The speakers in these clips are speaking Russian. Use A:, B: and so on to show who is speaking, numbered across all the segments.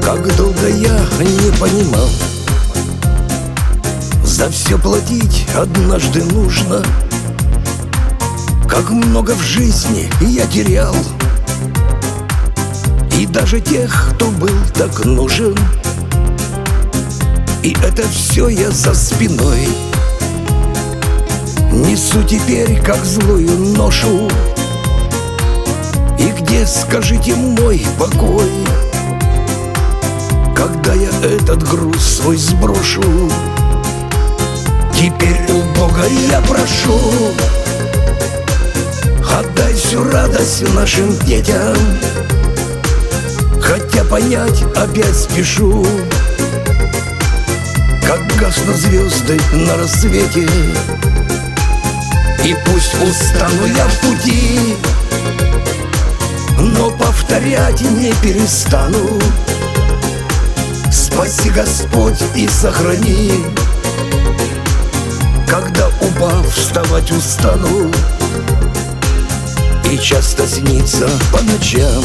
A: Как долго я не понимал, за все платить однажды нужно. Как много в жизни я терял, и даже тех, кто был так нужен. И это все я за спиной несу теперь, как злую ношу. И где, скажите, мой покой, когда я этот груз свой сброшу? Теперь у Бога я прошу: отдай всю радость нашим детям. Хотя понять опять спешу, как гаснут звезды на рассвете. И пусть устану я в пути, но повторять не перестану: спаси, Господь, и сохрани. Когда, упав, вставать устану, и часто снится по ночам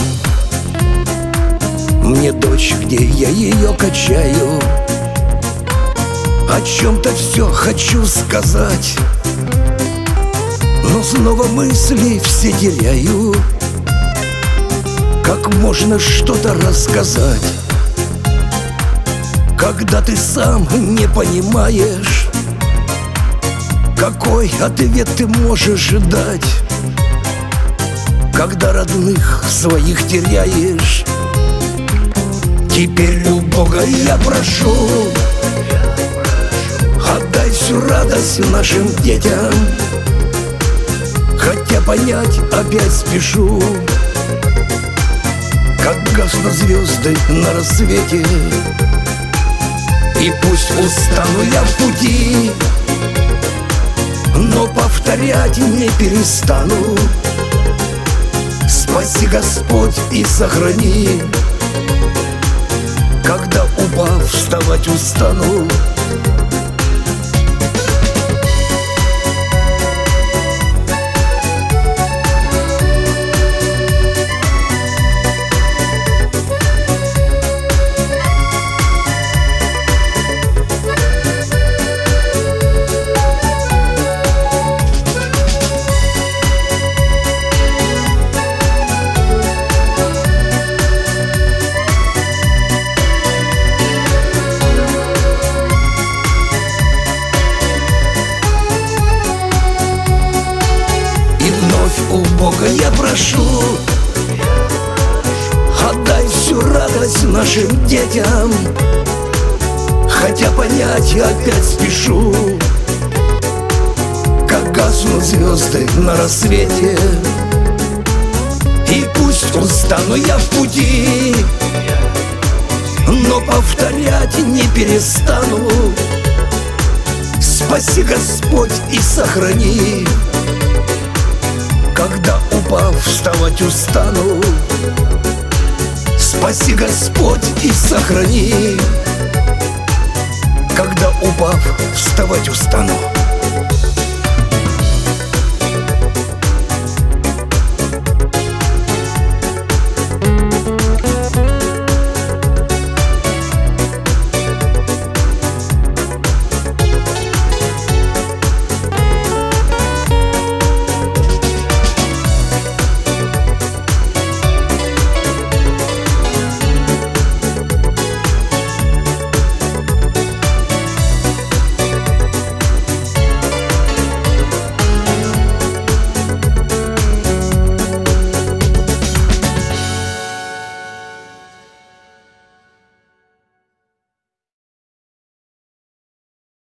A: мне дочь, где я ее качаю. О чем-то все хочу сказать, но снова мысли все теряю. Как можно что-то рассказать, когда ты сам не понимаешь, какой ответ ты можешь дать, когда родных своих теряешь? Теперь у Бога я прошу: отдай всю радость нашим детям. Хотя понять опять спешу, как гаснут звезды на рассвете. И пусть устану я в пути, но повторять не перестану: спаси, Господь, и сохрани. Когда, упав, вставать устану, у Бога я прошу: отдай всю радость нашим детям. Хотя понять опять спешу, как гаснут звезды на рассвете. И пусть устану я в пути, но повторять не перестану: спаси, Господь, и сохрани. Когда, упав, вставать устану, спаси, Господь, и сохрани. Когда, упав, вставать устану.